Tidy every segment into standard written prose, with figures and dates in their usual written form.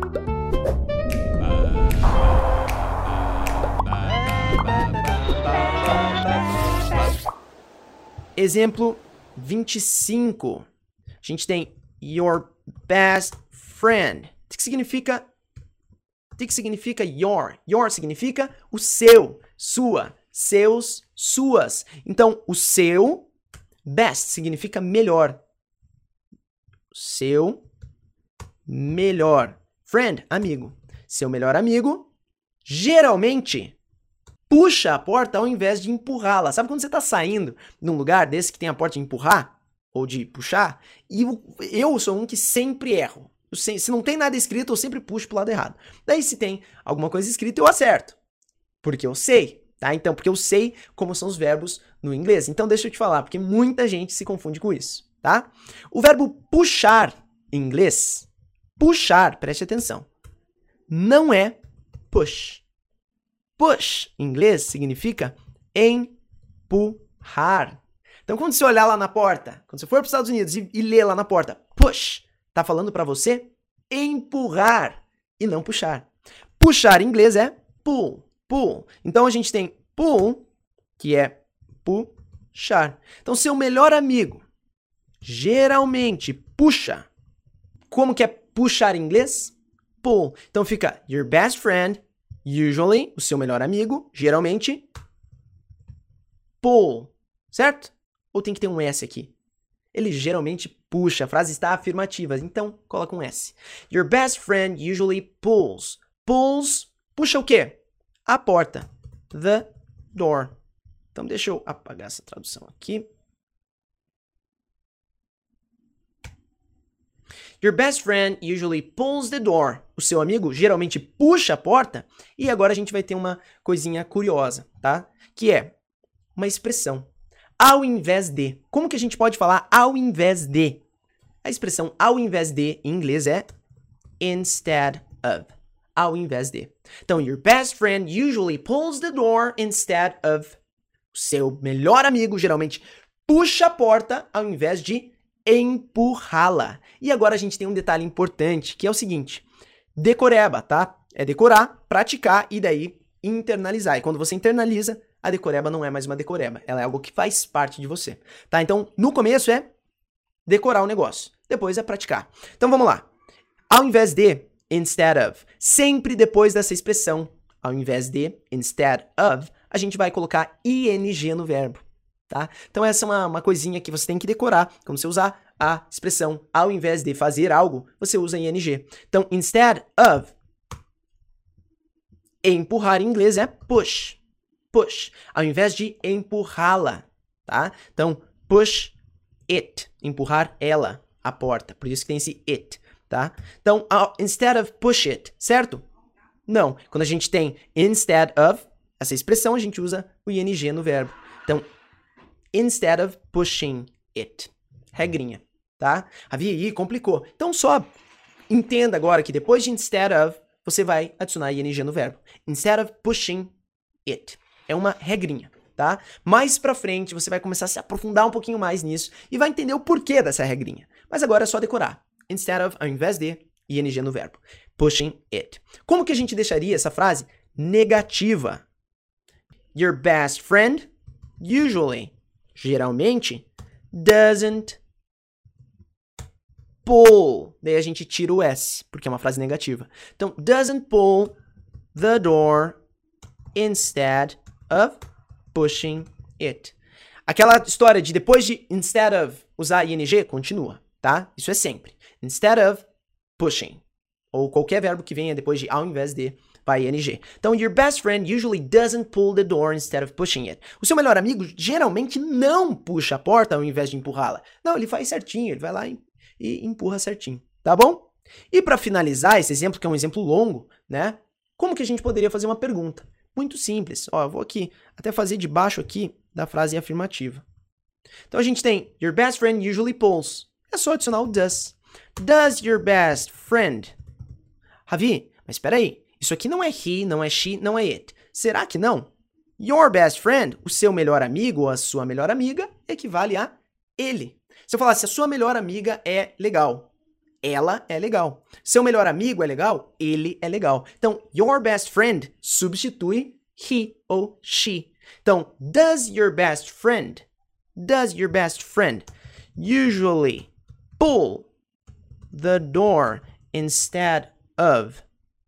Exemplo 25. A gente tem your best friend. O que significa? O que significa your? Your significa o seu, sua, seus, suas. Então, o seu best significa melhor. Seu melhor. Friend, amigo. Seu melhor amigo, geralmente, puxa a porta ao invés de empurrá-la. Sabe quando você tá saindo num lugar desse que tem a porta de empurrar? Ou de puxar? E eu sou um que sempre erro. Se não tem nada escrito, eu sempre puxo pro lado errado. Daí, se tem alguma coisa escrita, eu acerto. Porque eu sei, tá? Então, porque eu sei como são os verbos no inglês. Então, deixa eu te falar, porque muita gente se confunde com isso, tá? O verbo puxar, em inglês, puxar, preste atenção, não é push. Push, em inglês, significa empurrar. Então, quando você olhar lá na porta, quando você for para os Estados Unidos e ler lá na porta, push, tá falando para você empurrar e não puxar. Puxar em inglês é pull, pull. Então, a gente tem pull, que é puxar. Então, seu melhor amigo geralmente puxa. Como que é puxar em inglês? Pull. Então, fica your best friend, usually, o seu melhor amigo, geralmente, pull, certo? Ou tem que ter um S aqui? Ele geralmente puxa, a frase está afirmativa, então coloca um S. Your best friend usually pulls. Pulls, puxa o quê? A porta. The door. Então deixa eu apagar essa tradução aqui. Your best friend usually pulls the door. O seu amigo geralmente puxa a porta. E agora a gente vai ter uma coisinha curiosa, tá? Que é uma expressão. Ao invés de. Como que a gente pode falar ao invés de? A expressão ao invés de em inglês é instead of. Ao invés de. Então, your best friend usually pulls the door instead of. O seu melhor amigo geralmente puxa a porta ao invés de empurrá-la. E agora a gente tem um detalhe importante, que é o seguinte. Decoreba, tá? É decorar, praticar e daí internalizar. E quando você internaliza, a decoreba não é mais uma decoreba. Ela é algo que faz parte de você, tá? Então, no começo é decorar o negócio. Depois é praticar. Então, vamos lá. Ao invés de, instead of. Sempre depois dessa expressão, ao invés de, instead of, a gente vai colocar ing no verbo, tá? Então, essa é uma coisinha que você tem que decorar. Quando você usar a expressão ao invés de fazer algo, você usa ing. Então, instead of, empurrar em inglês é push. Push. Ao invés de empurrá-la, tá? Então, push it. Empurrar ela, a porta. Por isso que tem esse it, tá? Então, instead of push it, certo? Não. Quando a gente tem instead of, essa expressão, a gente usa o ing no verbo. Então, instead of pushing it. Regrinha, tá? Havia complicou. Então, só entenda agora que depois de instead of, você vai adicionar ing no verbo. Instead of pushing it. É uma regrinha, tá? Mais pra frente, você vai começar a se aprofundar um pouquinho mais nisso e vai entender o porquê dessa regrinha. Mas agora é só decorar. Instead of, ao invés de, ing no verbo. Pushing it. Como que a gente deixaria essa frase negativa? Your best friend, usually, geralmente, doesn't pull. Daí a gente tira o S, porque é uma frase negativa. Então, doesn't pull the door instead of pushing it. Aquela história de depois de instead of usar ing, continua, tá? Isso é sempre. Instead of pushing. Ou qualquer verbo que venha depois de ao invés de, vai ing. Então, your best friend usually doesn't pull the door instead of pushing it. O seu melhor amigo geralmente não puxa a porta ao invés de empurrá-la. Não, ele faz certinho, ele vai lá e empurra certinho, tá bom? E para finalizar esse exemplo, que é um exemplo longo, né? Como que a gente poderia fazer uma pergunta? Muito simples. Ó, eu vou aqui até fazer debaixo aqui da frase afirmativa. Então a gente tem your best friend usually pulls. É só adicionar o does. Does your best friend? Ravi, mas espera aí. Isso aqui não é he, não é she, não é it. Será que não? Your best friend, o seu melhor amigo ou a sua melhor amiga, equivale a ele. Se eu falasse a sua melhor amiga é legal, ela é legal. Seu melhor amigo é legal? Ele é legal. Então, your best friend substitui he ou she. Então, does your best friend usually pull the door instead of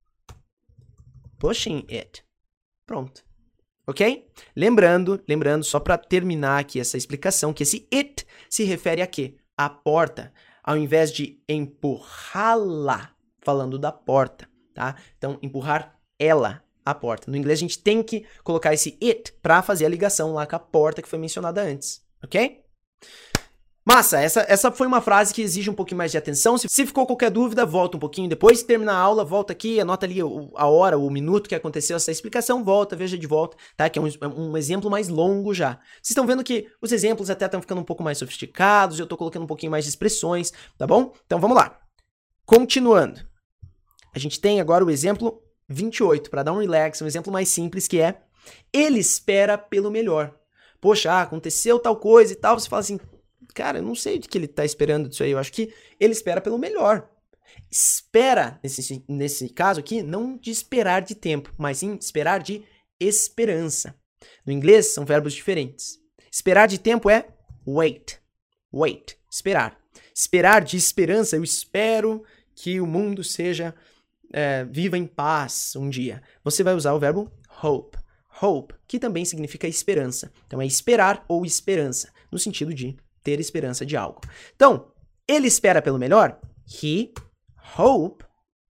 pushing it? Pronto. Ok? Lembrando, só para terminar aqui essa explicação, que esse it se refere a quê? A porta, ao invés de empurrá-la, falando da porta, tá? Então, empurrar ela, a porta. No inglês, a gente tem que colocar esse it para fazer a ligação lá com a porta que foi mencionada antes, ok? Massa, essa foi uma frase que exige um pouquinho mais de atenção. Se ficou qualquer dúvida, volta um pouquinho depois. Se terminar a aula, volta aqui, anota ali a hora, o minuto que aconteceu essa explicação, volta, veja de volta, tá? Que é um exemplo mais longo já. Vocês estão vendo que os exemplos até estão ficando um pouco mais sofisticados, eu tô colocando um pouquinho mais de expressões, tá bom? Então vamos lá. Continuando. A gente tem agora o exemplo 28, para dar um relax, um exemplo mais simples, que é: ele espera pelo melhor. Poxa, aconteceu tal coisa e tal, você fala assim: cara, eu não sei o que ele tá esperando disso aí. Eu acho que ele espera pelo melhor. Espera, nesse caso aqui, não de esperar de tempo, mas sim esperar de esperança. No inglês, são verbos diferentes. Esperar de tempo é wait. Wait. Esperar. Esperar de esperança, eu espero que o mundo seja viva em paz um dia. Você vai usar o verbo hope. Hope, que também significa esperança. Então é esperar ou esperança, no sentido de ter esperança de algo. Então, ele espera pelo melhor? He hope.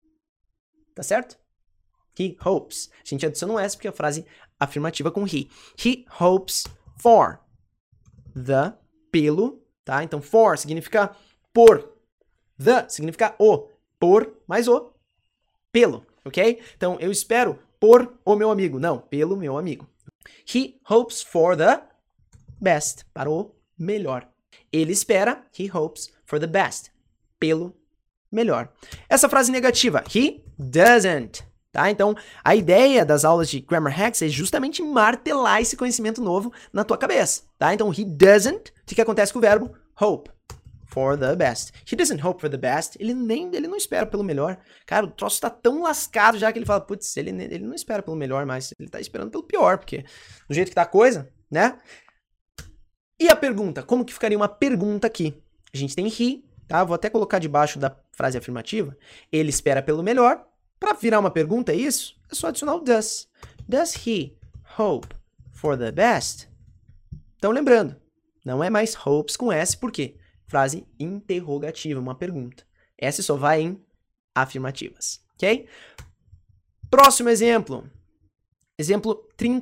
Tá certo? He hopes. A gente adiciona um S porque é a frase afirmativa com he. He hopes for the, pelo, tá? Então, for significa por. The significa o. Por mais o. Pelo, ok? Então, eu espero por o meu amigo. Não, pelo meu amigo. He hopes for the best. Para o melhor. Ele espera, he hopes for the best, pelo melhor. Essa frase negativa, he doesn't, tá? Então, a ideia das aulas de Grammar Hacks é justamente martelar esse conhecimento novo na tua cabeça, tá? Então, he doesn't, o que acontece com o verbo? Hope for the best. He doesn't hope for the best, ele não espera pelo melhor. Cara, o troço tá tão lascado já que ele fala, putz, ele não espera pelo melhor, mas ele tá esperando pelo pior, porque do jeito que tá a coisa, né? E a pergunta? Como que ficaria uma pergunta aqui? A gente tem he, tá? Vou até colocar debaixo da frase afirmativa. Ele espera pelo melhor. Para virar uma pergunta, é isso? É só adicionar o does. Does he hope for the best? Então, lembrando, não é mais hopes com S, por quê? Frase interrogativa, uma pergunta. S só vai em afirmativas, ok? Próximo exemplo. Exemplo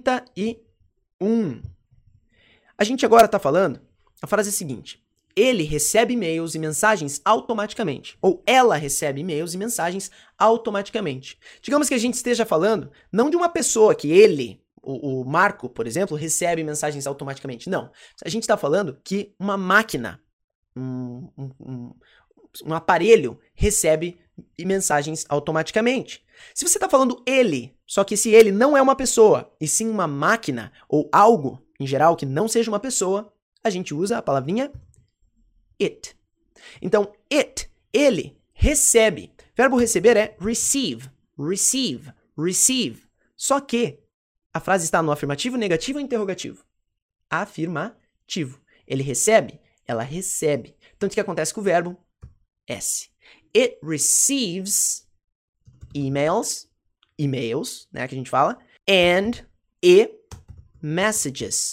31. A gente agora está falando, a frase é a seguinte: ele recebe e-mails e mensagens automaticamente. Ou ela recebe e-mails e mensagens automaticamente. Digamos que a gente esteja falando não de uma pessoa que ele, o Marco, por exemplo, recebe mensagens automaticamente. Não. A gente está falando que uma máquina, um aparelho recebe mensagens automaticamente. Se você está falando ele, só que esse ele não é uma pessoa, e sim uma máquina ou algo, em geral, que não seja uma pessoa, a gente usa a palavrinha it. Então, it, ele, recebe. Verbo receber é receive, receive, receive. Só que a frase está no afirmativo, negativo ou interrogativo? Afirmativo. Ele recebe, ela recebe. Então, o que acontece com o verbo? S. It receives emails, né, que a gente fala, and messages,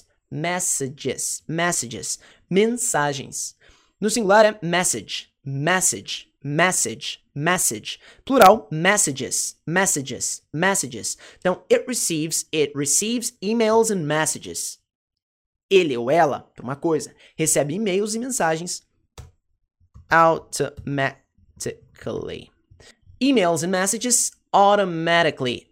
mensagens. No singular é message. Plural, messages. Então, it receives emails and messages. Ele ou ela, uma coisa, recebe e-mails e mensagens automatically. Emails and messages automatically,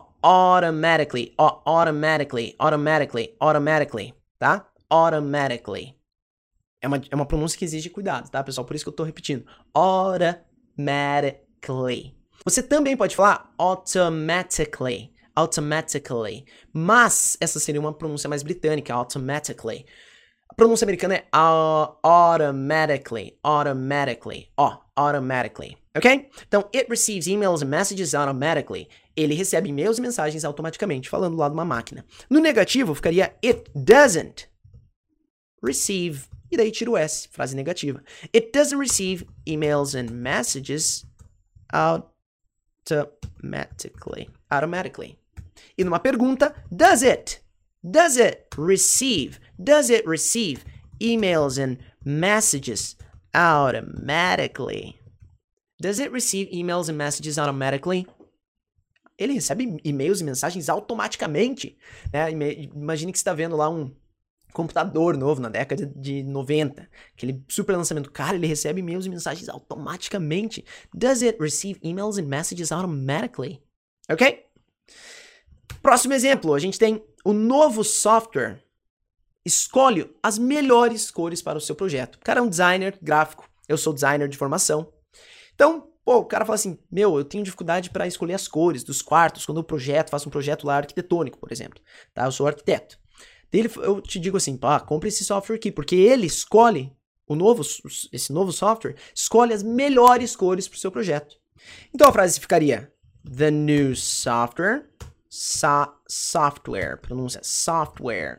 tá? Automatically. É uma pronúncia que exige cuidado, tá, pessoal? Por isso que eu tô repetindo. Automatically. Você também pode falar automatically. Mas essa seria uma pronúncia mais britânica, automatically. A pronúncia americana é automatically, automatically, automatically, ok? Então, it receives emails and messages automatically. Ele recebe e-mails e mensagens automaticamente, falando lá de uma máquina. No negativo, ficaria it doesn't receive, e daí tira o S, frase negativa. It doesn't receive emails and messages automatically. Automatically. E numa pergunta, does it receive emails and messages automatically? Does it receive emails and messages automatically? Ele recebe e-mails e mensagens automaticamente, né? Imagine que você está vendo lá um computador novo na década de 90, aquele super lançamento. Cara, ele recebe e-mails e mensagens automaticamente. Does it receive emails and messages automatically? Ok? Próximo exemplo, a gente tem o novo software escolhe as melhores cores para o seu projeto. O cara é um designer gráfico, eu sou designer de formação. Então, o cara fala assim, eu tenho dificuldade para escolher as cores dos quartos quando eu faço um projeto lá arquitetônico, por exemplo. Tá? Eu sou arquiteto. Eu te digo assim, compre esse software aqui, porque ele escolhe, esse novo software, escolhe as melhores cores para o seu projeto. Então a frase ficaria, the new software, pronúncia software.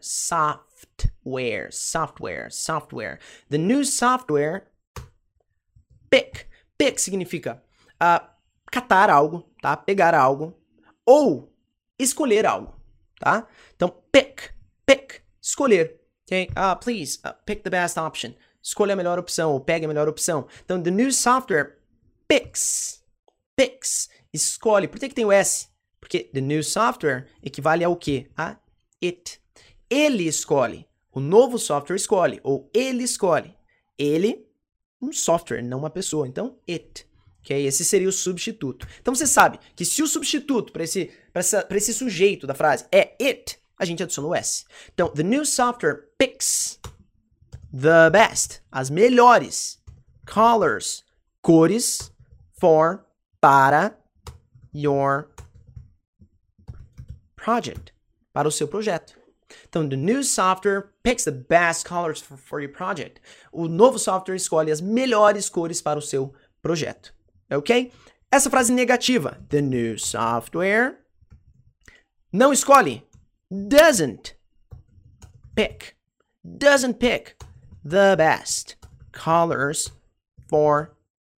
The new software, pick significa catar algo, tá? Pegar algo, ou escolher algo, tá? Então, pick, escolher, ok? Please, pick the best option. Escolha a melhor opção, ou pegue a melhor opção. Então, the new software picks, escolhe. Por que tem o S? Porque the new software equivale ao quê? A it. Ele escolhe. O novo software escolhe, ou ele escolhe. Ele, um software, não uma pessoa. Então, it. Okay? Esse seria o substituto. Então, você sabe que se o substituto para esse sujeito da frase é it, a gente adiciona o S. Então, the new software picks the best, as melhores colors, cores, para your project, para o seu projeto. Então, the new software picks the best colors for your project. O novo software escolhe as melhores cores para o seu projeto. Ok? Essa frase negativa, the new software, não escolhe, doesn't pick the best colors for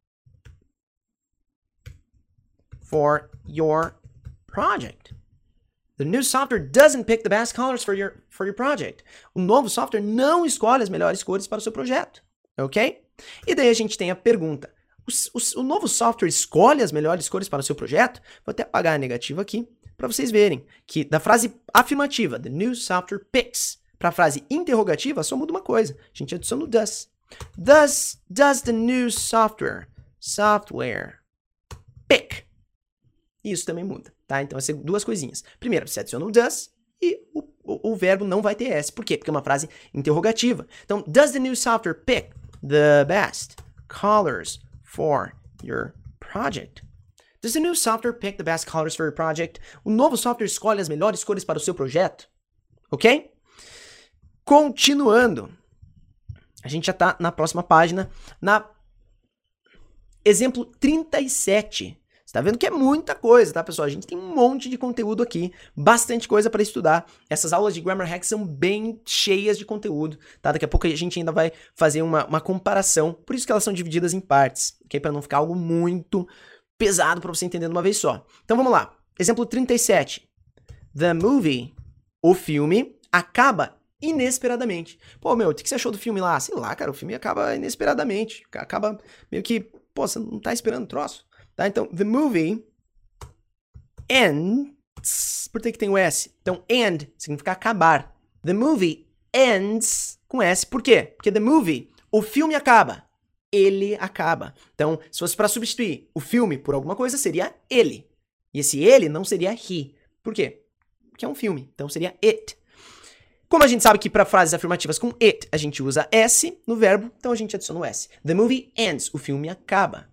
your project. The new software doesn't pick the best colors for your project. O novo software não escolhe as melhores cores para o seu projeto. Ok? E daí a gente tem a pergunta. O novo software escolhe as melhores cores para o seu projeto? Vou até apagar a negativa aqui para vocês verem que da frase afirmativa, the new software picks, para a frase interrogativa, só muda uma coisa. A gente adiciona o does. Does the new software pick? Isso também muda, tá? Então, vai ser duas coisinhas. Primeiro, você adiciona o does e o verbo não vai ter S. Por quê? Porque é uma frase interrogativa. Então, does the new software pick the best colors for your project? Does the new software pick the best colors for your project? O novo software escolhe as melhores cores para o seu projeto? Ok? Continuando. A gente já está na próxima página. Na exemplo 37. Você tá vendo que é muita coisa, tá, pessoal? A gente tem um monte de conteúdo aqui, bastante coisa para estudar. Essas aulas de Grammar Hacks são bem cheias de conteúdo, tá? Daqui a pouco a gente ainda vai fazer uma comparação, por isso que elas são divididas em partes, ok? Para não ficar algo muito pesado para você entender de uma vez só. Então vamos lá. Exemplo 37. The movie, o filme, acaba inesperadamente. Pô, o que você achou do filme lá? Sei lá, cara, o filme acaba inesperadamente. Acaba meio que, você não tá esperando o troço. Tá? Então, the movie ends. Por que tem o S? Então, end significa acabar. The movie ends com S. Por quê? Porque the movie, o filme acaba. Ele acaba. Então, se fosse para substituir o filme por alguma coisa, seria ele. E esse ele não seria he. Por quê? Porque é um filme. Então, seria it. Como a gente sabe que para frases afirmativas com it, a gente usa S no verbo, então a gente adiciona o S. The movie ends. O filme acaba.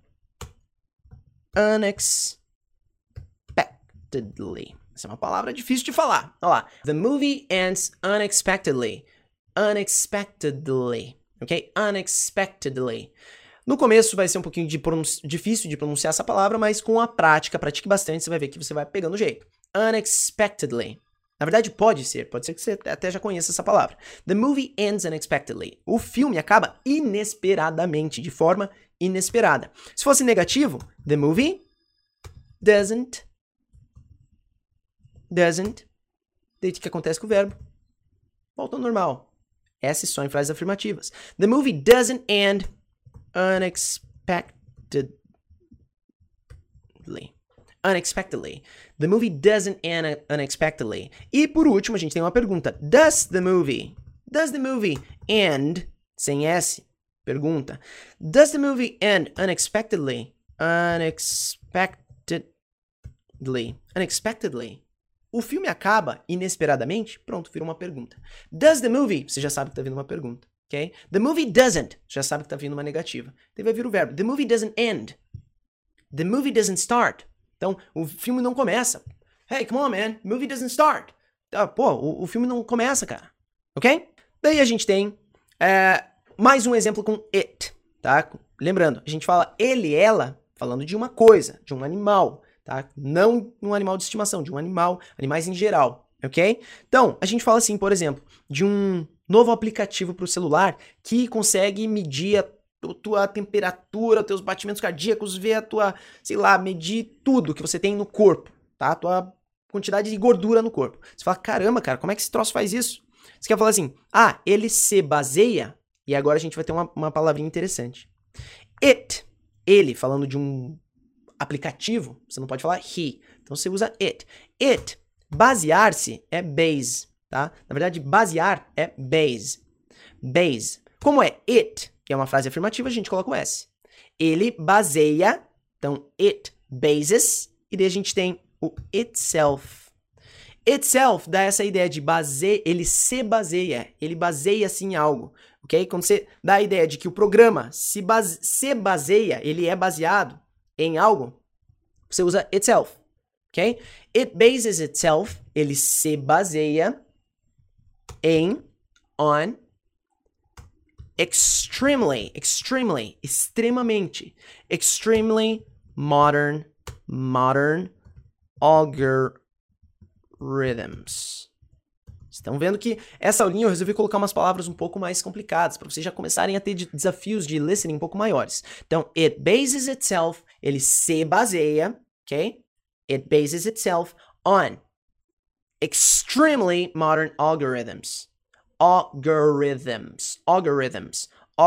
Unexpectedly. Essa é uma palavra difícil de falar. Olha lá. The movie ends unexpectedly. unexpectedly, ok? Unexpectedly. No começo vai ser um pouquinho difícil de pronunciar essa palavra, mas com a prática, pratique bastante, você vai ver que você vai pegando o jeito. Unexpectedly. Na verdade, pode ser que você até já conheça essa palavra. The movie ends unexpectedly. O filme acaba inesperadamente, de forma inesperada. Se fosse negativo, the movie doesn't. Daí o que acontece com o verbo? Volta ao normal. Essa é só em frases afirmativas. The movie doesn't end unexpectedly. The movie doesn't end unexpectedly. E por último, a gente tem uma pergunta. Does the movie end, sem S, pergunta. Does the movie end unexpectedly? Unexpectedly. O filme acaba inesperadamente? Pronto, vira uma pergunta. Does the movie? Você já sabe que tá vindo uma pergunta, ok? The movie doesn't. Já sabe que tá vindo uma negativa. Daí vai vir o verbo. The movie doesn't end. The movie doesn't start. Então, o filme não começa. Hey, come on, man. The movie doesn't start. O filme não começa, cara. Ok? Daí a gente tem mais um exemplo com it, tá? Lembrando, a gente fala ele, ela, falando de uma coisa, de um animal, tá? Não um animal de estimação, de um animal, animais em geral, ok? Então, a gente fala assim, por exemplo, de um novo aplicativo para o celular que consegue medir a tua temperatura, teus batimentos cardíacos, ver a tua, sei lá, medir tudo que você tem no corpo, tá? A tua quantidade de gordura no corpo. Você fala, caramba, cara, como é que esse troço faz isso? Você quer falar assim, ele se baseia, e agora a gente vai ter uma palavrinha interessante. It, ele, falando de um aplicativo, você não pode falar he, então você usa it. It, basear-se é base, tá? Na verdade, basear é base. Base. Como é it, que é uma frase afirmativa, a gente coloca o S. Ele baseia, então it bases, e daí a gente tem o itself. Itself dá essa ideia de ele se baseia, ele baseia-se em algo, ok? Quando você dá a ideia de que o programa se baseia, ele é baseado em algo, você usa itself, ok? It bases itself, ele se baseia em, on, extremamente, modern algorithms. Estão vendo que essa aulinha eu resolvi colocar umas palavras um pouco mais complicadas, para vocês já começarem a ter desafios de listening um pouco maiores. Então, it bases itself, ele se baseia, ok? It bases itself on extremely modern algorithms. Algorithms.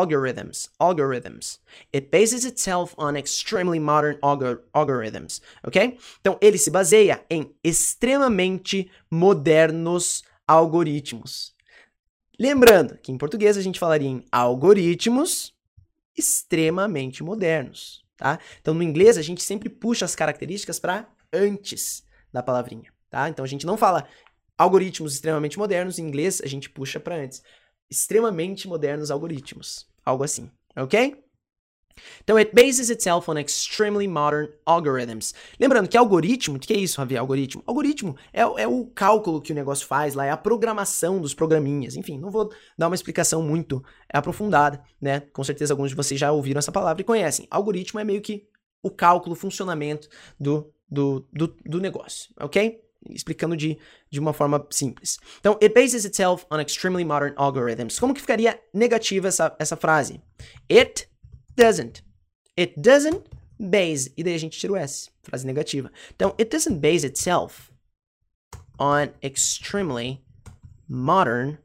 It bases itself on extremely modern algorithms, ok? Então, ele se baseia em extremamente modernos algoritmos. Lembrando que em português a gente falaria em algoritmos extremamente modernos, tá? Então, no inglês a gente sempre puxa as características para antes da palavrinha, tá? Então, a gente não fala algoritmos extremamente modernos, em inglês a gente puxa para antes. Extremamente modernos algoritmos. Algo assim, ok? Então, it bases itself on extremely modern algorithms. Lembrando que algoritmo, o que é isso, Javier? Algoritmo? Algoritmo é o cálculo que o negócio faz lá, é a programação dos programinhas. Enfim, não vou dar uma explicação muito aprofundada, né? Com certeza alguns de vocês já ouviram essa palavra e conhecem. Algoritmo é meio que o cálculo, o funcionamento do negócio, ok? Explicando de uma forma simples. Então, it bases itself on extremely modern algorithms. Como que ficaria negativa essa frase? It doesn't base. E daí a gente tira o S. Frase negativa. Então, it doesn't base itself on extremely modern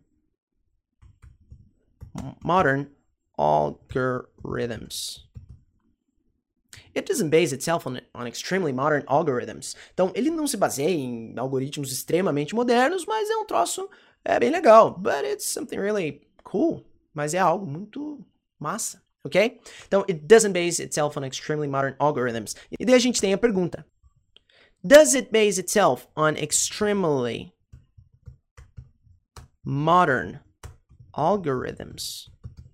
algorithms. It doesn't base itself on extremely modern algorithms. Então, ele não se baseia em algoritmos extremamente modernos, mas é um troço bem legal. But it's something really cool. Mas é algo muito massa, ok? Então, it doesn't base itself on extremely modern algorithms. E daí a gente tem a pergunta. Does it base itself on extremely modern algorithms?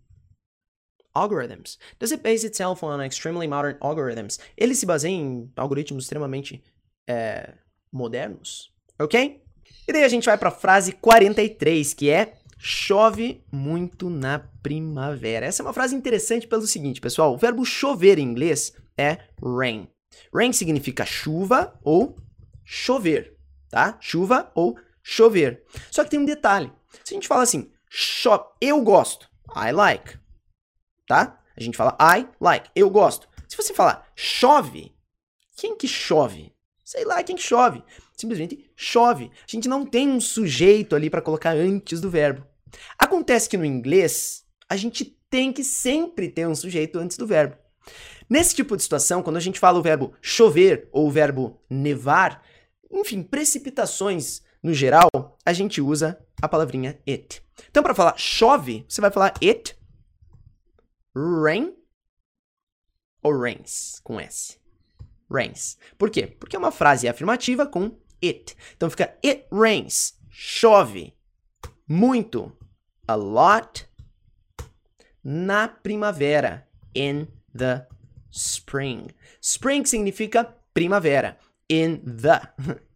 Does it base itself on extremely modern algorithms? Ele se baseia em algoritmos extremamente modernos, ok? E daí a gente vai para a frase 43, que é chove muito na primavera. Essa é uma frase interessante pelo seguinte, pessoal. O verbo chover em inglês é rain. Rain significa chuva ou chover, tá? Chuva ou chover. Só que tem um detalhe. Se a gente fala assim, eu gosto, I like, tá? A gente fala I like, eu gosto. Se você falar chove, quem que chove? Sei lá quem que chove. Simplesmente chove. A gente não tem um sujeito ali para colocar antes do verbo. Acontece que no inglês, a gente tem que sempre ter um sujeito antes do verbo. Nesse tipo de situação, quando a gente fala o verbo chover ou o verbo nevar, enfim, precipitações no geral, a gente usa a palavrinha it. Então, para falar chove, você vai falar it, rain ou rains, com S. Rains. Por quê? Porque é uma frase afirmativa com it. Então fica it rains, chove muito, a lot, na primavera, in the spring. Spring significa primavera. In the.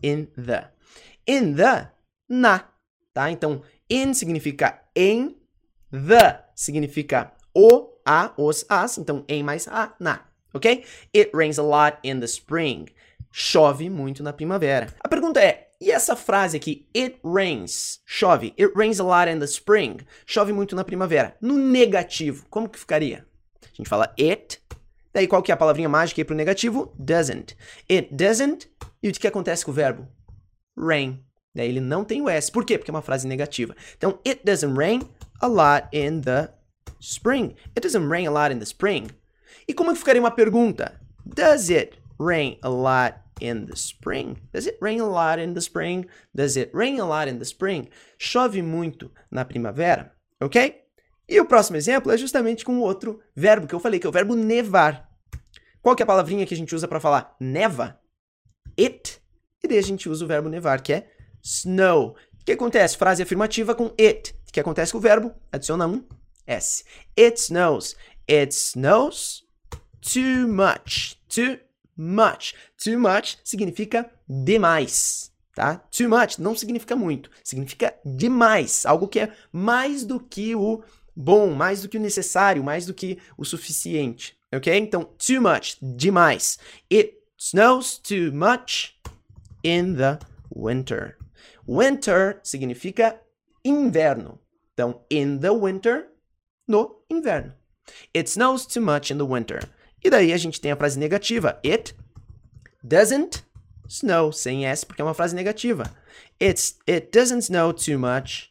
In the, na. Tá? Então, in significa em, the significa o, a, os, as. Então, em mais a, na. Ok? It rains a lot in the spring. Chove muito na primavera. A pergunta é, e essa frase aqui, it rains, chove, it rains a lot in the spring, chove muito na primavera, no negativo, como que ficaria? A gente fala it, daí qual que é a palavrinha mágica aí pro negativo? Doesn't. It doesn't, e o que acontece com o verbo? Rain. Daí ele não tem o S. Por quê? Porque é uma frase negativa. Então, it doesn't rain a lot in the spring. It doesn't rain a lot in the spring. E como que ficaria uma pergunta? Does it rain a lot in the spring? Does it rain a lot in the spring? Does it rain a lot in the spring? Chove muito na primavera, ok? E o próximo exemplo é justamente com outro verbo que eu falei, que é o verbo nevar. Qual que é a palavrinha que a gente usa para falar neva? It. E daí a gente usa o verbo nevar, que é snow. O que acontece? Frase afirmativa com it. O que acontece com o verbo? Adiciona um S. It snows. It snows too much. Too much. Too much significa demais, tá? Too much não significa muito, significa demais, algo que é mais do que o bom, mais do que o necessário, mais do que o suficiente, ok? Então, too much, demais. It snows too much in the winter. Winter significa inverno. Então, in the winter, no inverno. It snows too much in the winter. E daí a gente tem a frase negativa. It doesn't snow, sem S, porque é uma frase negativa. It doesn't snow too much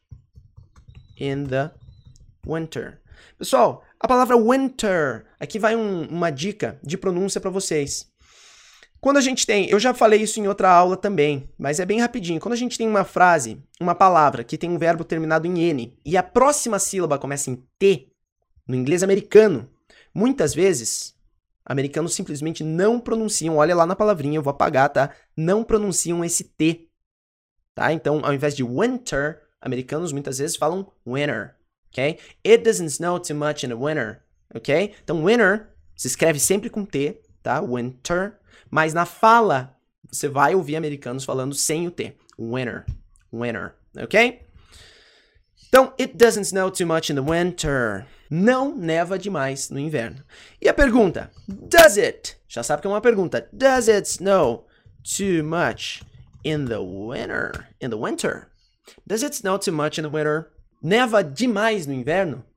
in the winter. Pessoal, a palavra winter, aqui vai uma dica de pronúncia para vocês. Quando a gente tem, eu já falei isso em outra aula também, mas é bem rapidinho. Quando a gente tem uma frase, uma palavra que tem um verbo terminado em N e a próxima sílaba começa em T, no inglês americano, muitas vezes americanos simplesmente não pronunciam, olha lá na palavrinha, eu vou apagar, tá? Não pronunciam esse T, tá? Então, ao invés de winter, americanos muitas vezes falam winter, ok? It doesn't snow too much in the winter, ok? Então, winter se escreve sempre com T, tá? Winter, mas na fala, você vai ouvir americanos falando sem o T. Winter, winter, ok? Então, it doesn't snow too much in the winter. Não neva demais no inverno. E a pergunta, does it? Já sabe que é uma pergunta. Does it snow too much in the winter? In the winter? Does it snow too much in the winter? Neva demais no inverno?